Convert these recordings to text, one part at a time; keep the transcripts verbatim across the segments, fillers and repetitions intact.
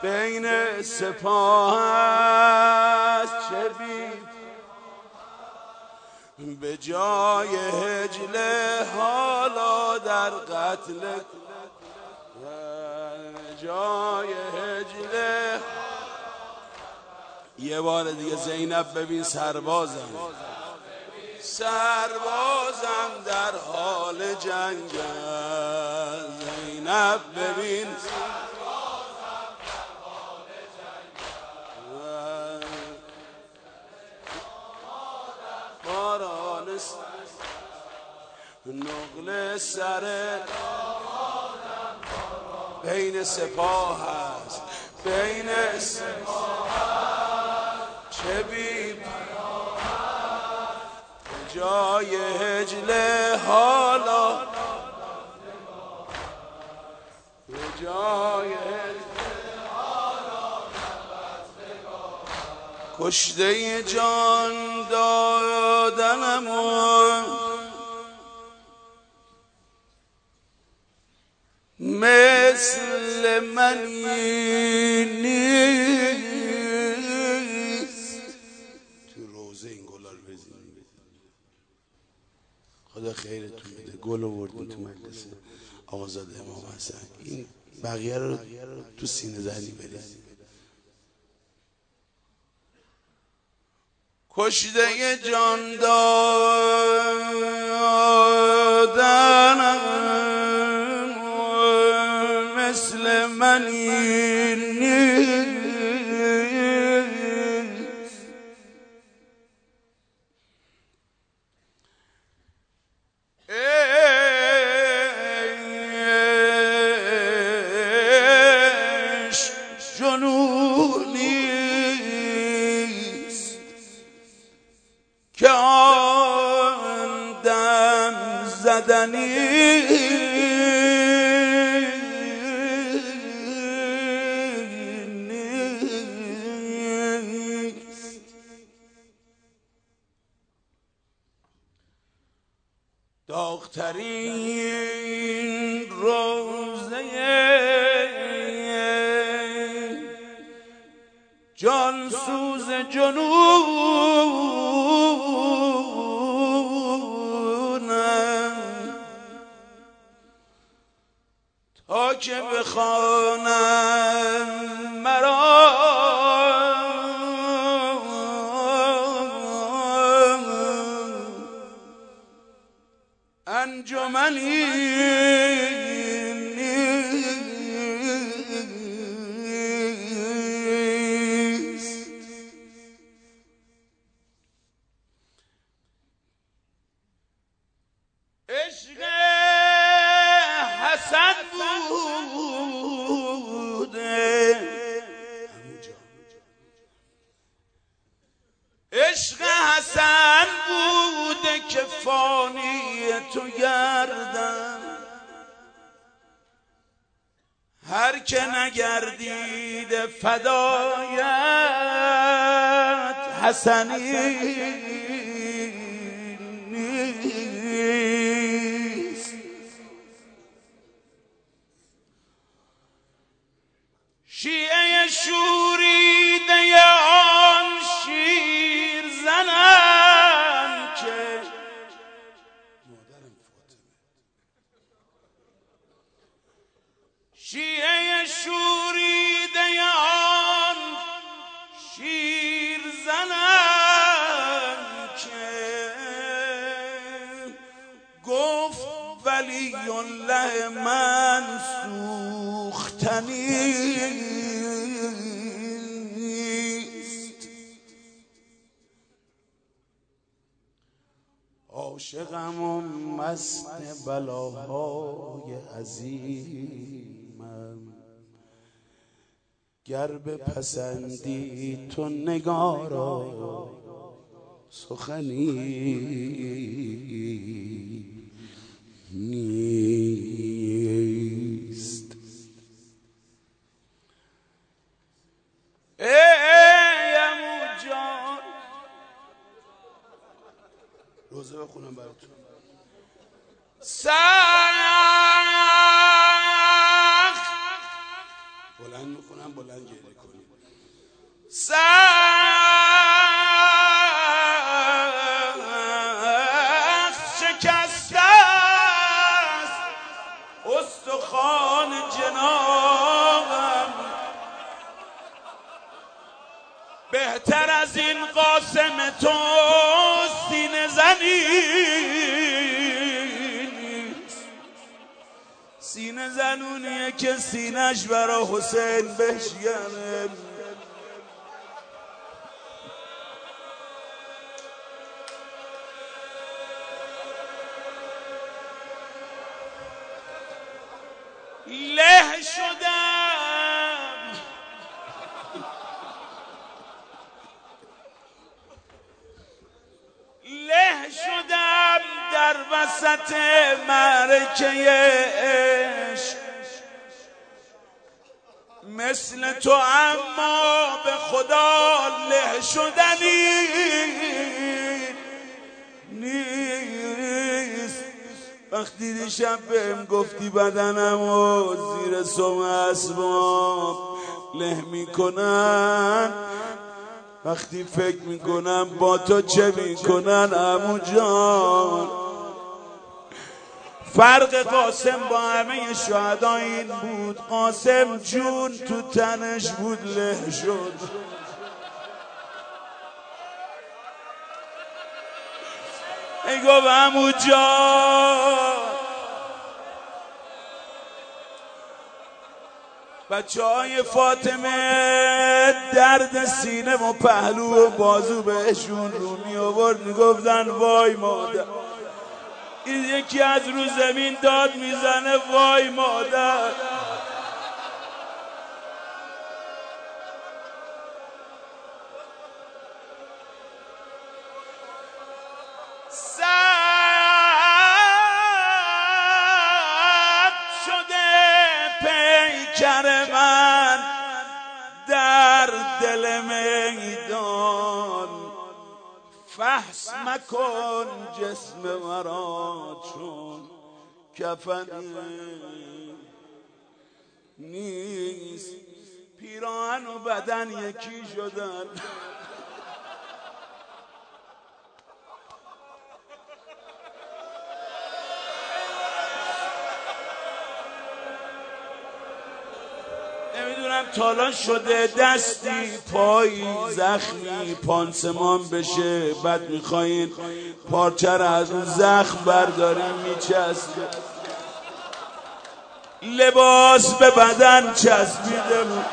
بین سپاه است چه بی به جای هجله حالا در قتل جای هجله. یه بار دیگه زینب ببین سربازم سربازم در حال جنگ زینب ببین سربازم در حال جنگ باران نقل سر بین سپاه است بین سپاه چه بی جای هجله حالا به جای هجله حالا کشته جان دادنمون مثل منی نیست. تو روزه این گلا رو بزنیم خدا خیرتون بده. گل آوردین تو مجلس آقازاده امام حسن. این بقیه رو تو سینه زنی برید. کشته جان دادنم مثل منی نیست. عشق جنونیست که آن دم زدنی داغ‌ترین روزه جانسوز جنونم تا که بخوانم مرا انجمنی نیست. عشق حسن بوده عشق حسن بوده که فانی تو گردم هر که نگردید فدایت حسنی نیست. شیعه شوریده آن شیر زنم که شیعه شوریده آن شیر زنم که گفت ولی الله من سوختنیست. عاشقم و مست بلاهای عظیمم گر بپسندی تو نگارا سخنی نیست. ای عمو جان روزه بخونم براتون. سخت بلند میکنم بلند گریم تو سینه زنی، سینه زنونیه که سینه‌اش برا حسین بشکنه. له شدم له شدم در وسط معرکه عشق، مثل تو اما به خدا له شدنی نیست. وقتی دیشب بهم گفتی بدنمو زیر سم اسباب له میکنن، وقتی فکر میکنم با تو چه میکنن عمو جان. فرق قاسم با همه شهدا این بود، قاسم جون تو تنش بود له شد. ای گفت عمو جان. بچه های فاطمه درد سینه و پهلو و بازو بهشون رو می آورد، می گفتن وای مادر. این یکی از رو زمین داد میزنه وای مادر. پیکر من در دل میدان، فحص مکن جسم مرا چون کفن نیست. پیراهن و بدن یکی شدن. نمیدونم تالا شده دستی پایی زخمی پانسمان بشه، بعد میخواین پارچه رو از اون زخم برداریم میچسبه، لباس به بدن چسبیده بود.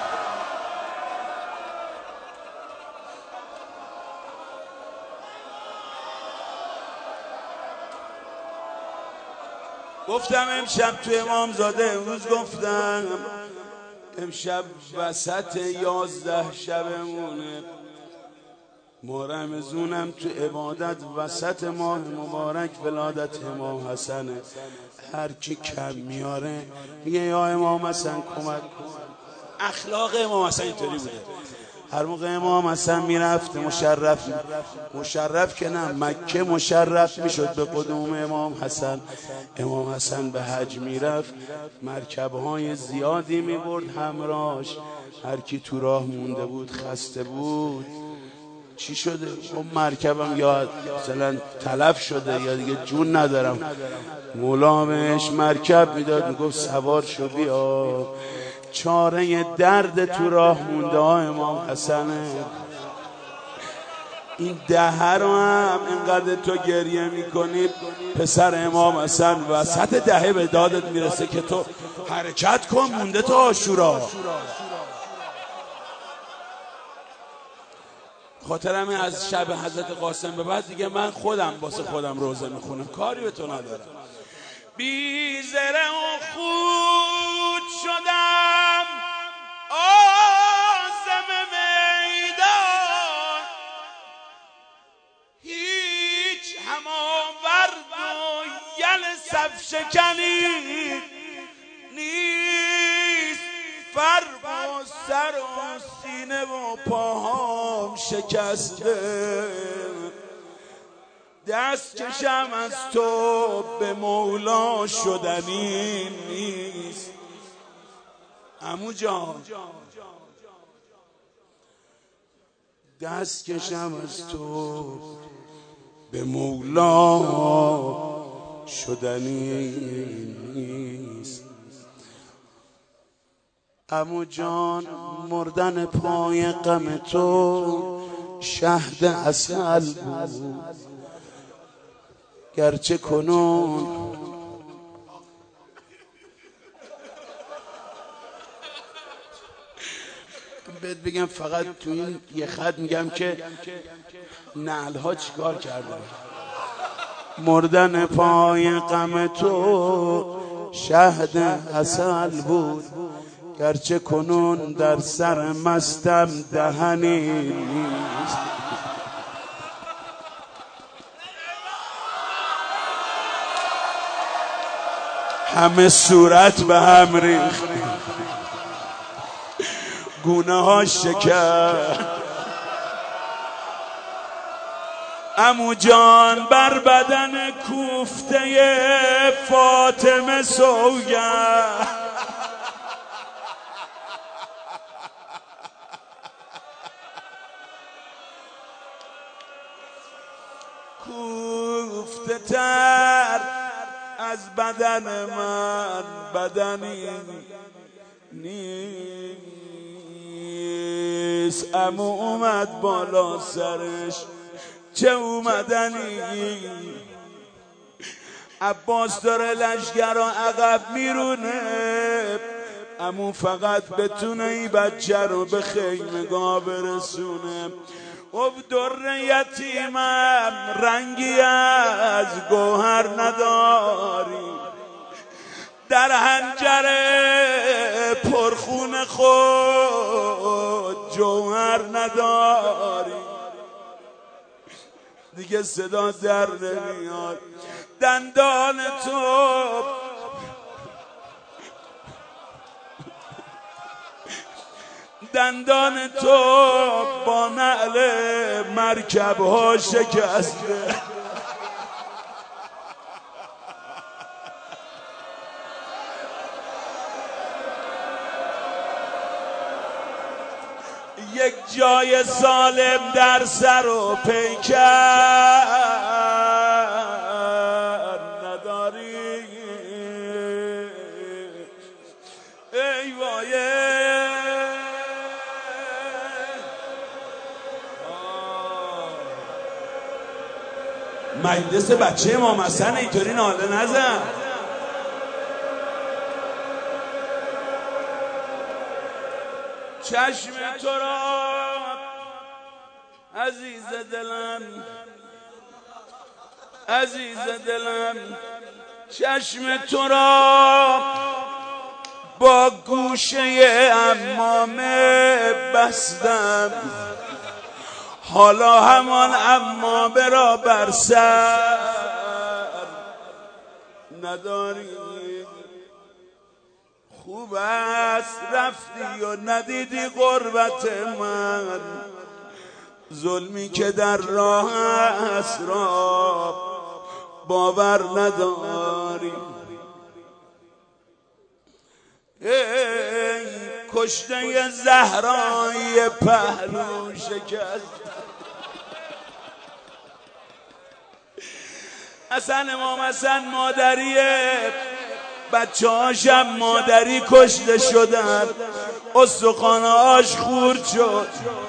گفتم امشب تو امامزاده، امروز گفتم امشب وسط یازده شبمونه، ماه رمضونم تو عبادت وسط ماه مبارک ولادت امام حسنه. هر کی کم میاره میگه یا امام حسن کمک کن. اخلاق امام حسن اینطوری بوده، هر موقع امام حسن میرفت مشرف مشرف که نه مکه مشرف میشد به قدوم امام حسن. امام حسن به حج میرفت، مرکبهای زیادی میبرد همراهش. هر کی تو راه مونده بود خسته بود چی شده؟ اون مرکبم یا مثلا تلف شده یا دیگه جون ندارم، مولا بهش مرکب میداد میگفت سوار شو بیا. چاره درد تو راه مونده ها امام حسنه. این دهه رو هم اینقدر تو گریه میکنی، پسر امام حسن وسط دهه به دادت میرسه که تو حرکت کن، مونده تو عاشورا. خاطرم از شب حضرت قاسم به بعد دیگه من خودم واسه خودم روزه میخونم، کاری به تو ندارم. بی زره و خود شدم آزم میدان، هیچ هماورد و یل صف شکنی نیست. فرق و سر و سینه و پاهام شکسته، دست کشم از تو به مولا شدنی نیست. عمو جان دست کشم از تو به مولا شدنی نیست. عمو جان مردن پای غم تو شهد عسل بود، گرچه کنون بهت بگم فقط تو این یه خط میگم که نعل ها چیکار کردن. مردن پای غم تو شهد عسل بود، گرچه کنون در سر مستم دهنی نیست. همه صورت به هم ریخت، گونه ها شکر، عمو جان بر بدن کوفته فاطمه سوگند. کوفته تر از بدن من بدنی نیست. عمو اومد بالا سرش چه اومدنی، عباس داره لشگرا عقب میرونه، عمو فقط بتونه این بچه رو به خیمگاه برسونه. او در یتیمم رنگی از گوهر نداری، در حنجره پرخون خود جوهر نداری. دیگه صدا در نمیاد، دندان تو دندان تو با نعل مرکب ها شکسته. یک جای سالم در سر و پیکر نداری. ای وایه مجلس بچه امام حسن اینطوری ناله نزن. چشم تو را عزیز دلم، عزیز دلم، چشم تو را با گوشه عمامه بستم، حالا همان عمامه را بر سر نداری. خوب است رفتی و ندیدی غربت من، ظلمی که در راه است را باور نداری. ای کشته زهرای پهلو شکست، حسن امام حسن مادریه، بچه هاشم مادری کشته شدن، استخوانهاش خورد شد.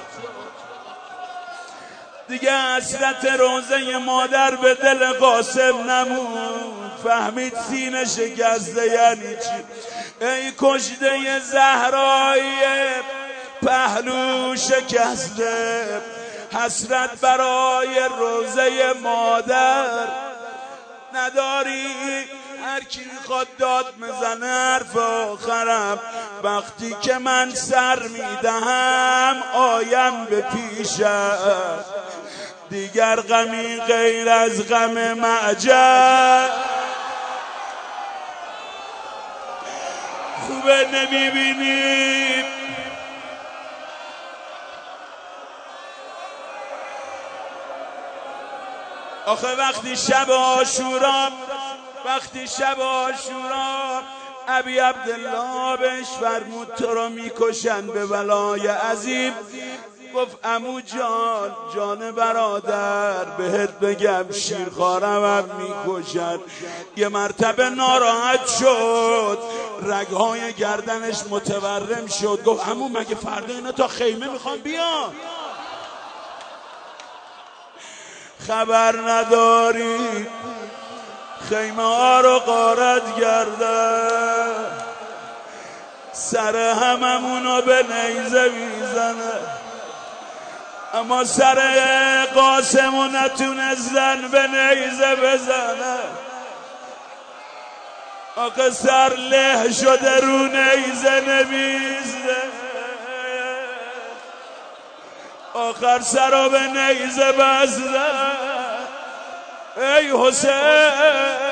دیگه حسرت روزه مادر به دل قاسم نمون، فهمید سینه شکسته یعنی چی. ای کشته زهرای پهلو شکسته، حسرت برای روزه مادر نداری. هر کی میخواد داد میزنه حرف آخرم، وقتی که من سر میدهم آیم به پیشم، دیگر غمی غیر از غم معجر خوبه نمیبینیم. آخه وقتی شب عاشورا، وقتی شب عاشورا ابی عبدالله بهش فرمود تو رو میکشن به بلای عظیم، گفت عمو جان جان برادر بهت بگم شیرخوارم هم میکشن. یه مرتبه ناراحت شد، رگهای گردنش متورم شد، گفت عمو مگه فردا اینا تا خیمه میخوام بیان؟ خبر نداری خیمه ها رو غارت گردن سر هممونو به نیزه میزنه اما سر قاسمو نتونستن به نیزه بزنه آقا سر له شده رو نیزه نمیزنه آخر سر رو به نیزه بزنه ای حسین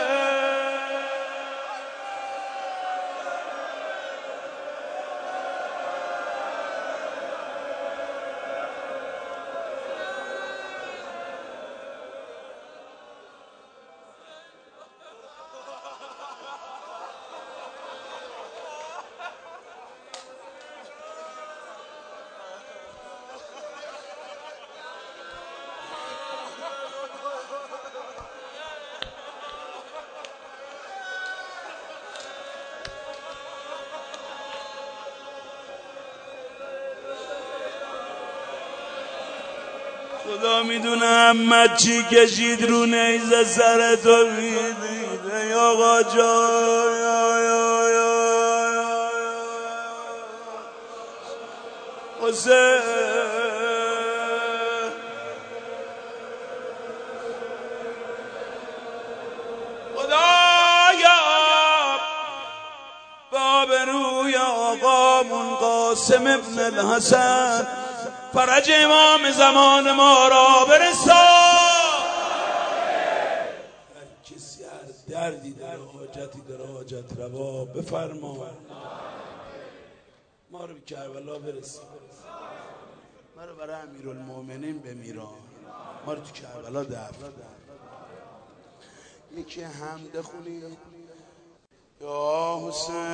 خدا میدونه احمد چی کشید رو نیزه سر تو میدید ای آقا جان یا یا یا حسین خدایا به آبروی آقامون قاسم ابن الحسن فرج امام زمان ما را برسان هر کسی هر دردی داره حاجتی داره حاجت روا بفرما ما رو به کربلا برسان ما رو برای امیرالمومنین بمیران ما رو تو کربلا دفن یکی حمد خونید یا حسین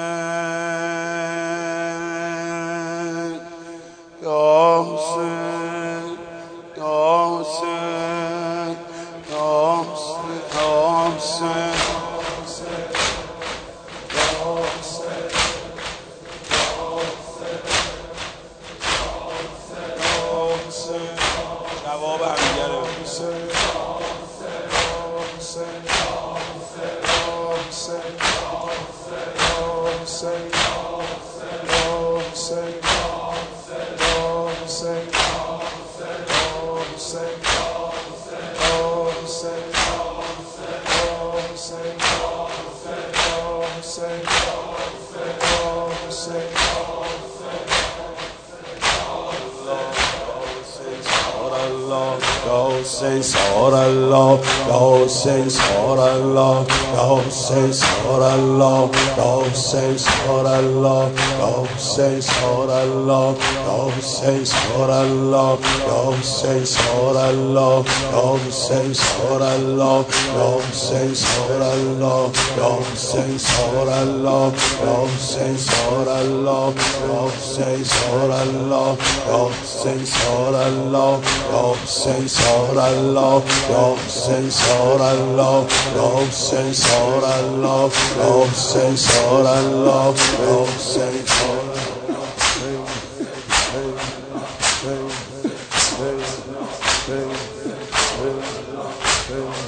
یا حسین یا حسین یا حسین یا حسین جواب همگره حسین Hussein Sarallah, Ya Hussein Sarallah, Ya Hussein Sarallah, Ya Hussein Sarallah, Ya Hussein Sarallah, Ya Hussein Sarallah, Ya Hussein Sarallah, Ya Hussein Sarallah, Ya Hussein Sarallah, Ya Hussein Sarallah, Ya Hussein Sarallah, Ya Hussein Sarallah, Ya Hussein Sarallah, Ya Hussein Sarallah, Ya Hussein Sarallah, Ya Hussein Sarallah, Ya Hussein Sarallah, Ya Hussein Sarallah.